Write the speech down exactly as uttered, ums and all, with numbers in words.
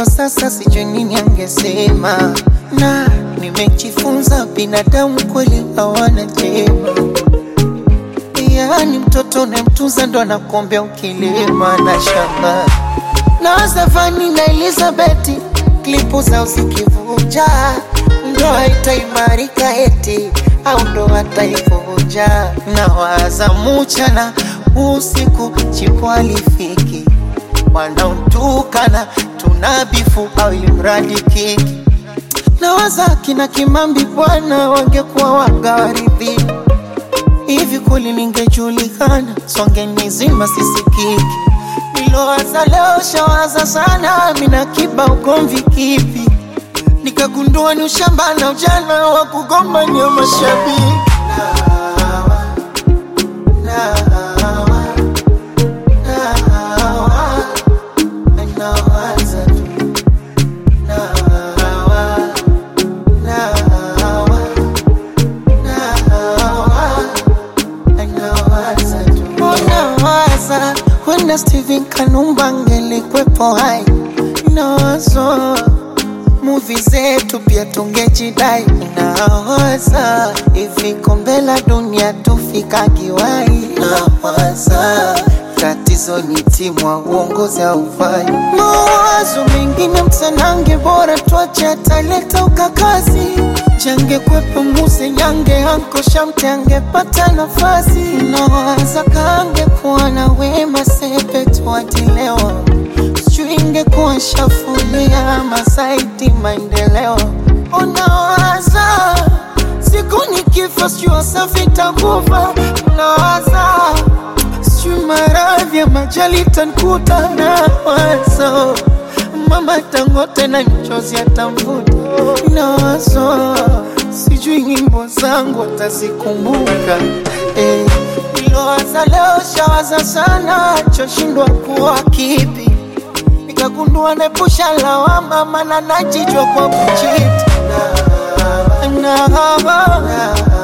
sasa sijui nini angesema. Na nimejifunza binadamu kweli hawana jema. Yani mtoto unayemtunza ndo anakuombea ukilima na shamba. Na Zafani na Elizabeth klipu zao zikivuja, ndoa itaimarika eti au ndoa taivunja. Na waza mchana usiku chipo alifiki, wanaotukana tunabifu au imradi kiki. Na waza kina Kimambi bwana wangekuwa wagaridhi, hivi kweli ningejulikana songe nizima sisikiki. Nilowaza leo shawaza sana, mina kiba ugomvi kipi, nikagundua ni ushamba na ujana wa kugombania mashabiki. Nawa, nawa, nawa, nawaza tu. Nawa, nawa, nawa, nawaza tu. Nawaza wenda Steven Kanumba angelikwepo hai. Nawazo movie zetu pia tungejidai. Nawaza hivi kombe la dunia tufika kiwai. Nawaza tatizo ni timu wa uongozi haufai. Mawazo mengine msanange bora tuache ataleta ukakazi. Change kwepo muse nyange hanko shamte angepata nafasi. Nawaza kange kuwa na wema sepe tuatilewa, sijui kuwa shafulia masaiti maendeleo. Unawaza siku nikifa sijui Wasafi takufa. Unawaza sijui maradhi ya majali tankuta. Nawaza mama Dangote na mchozi atamvuta. Nawaza sijui nyimbo zangu atazikumbuka. Eh, nilowaza leo shawaza sana, choshindwa kuwa kipi, nikagundua nepusha lawama maana najijua kwa kuchiti. Na, na, na, na,